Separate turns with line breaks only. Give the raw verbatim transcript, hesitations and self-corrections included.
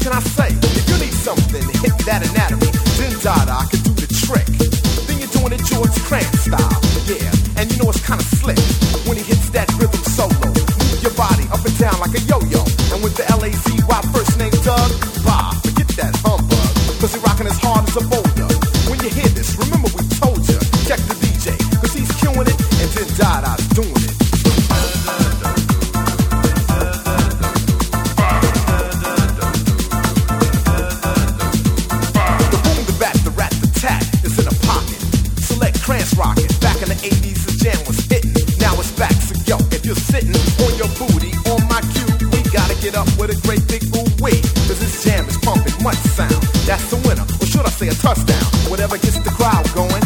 can I say? If you need something, hit that anatomy. Then Dada can do the trick. Then you're doing it George Cran style. Yeah, and you know it's kinda slick when he hits that rhythm solo. Move your body up and down like a yo-yo. And with the L A Z Y first name Doug, bah, forget that humbug. Cause he rockin' as hard as a boulder. When you hear this, remember we told ya. Check the D J, cause he's killing it. And then Dada's doing it. Trance rockin', back in the eighties the jam was hittin'. Now it's back, so yo, if you're sittin' on your booty, on my cue, we gotta get up with a great big ooh-wee. Cause this jam is pumping much sound. That's the winner, or should I say a touchdown? Whatever gets the crowd going.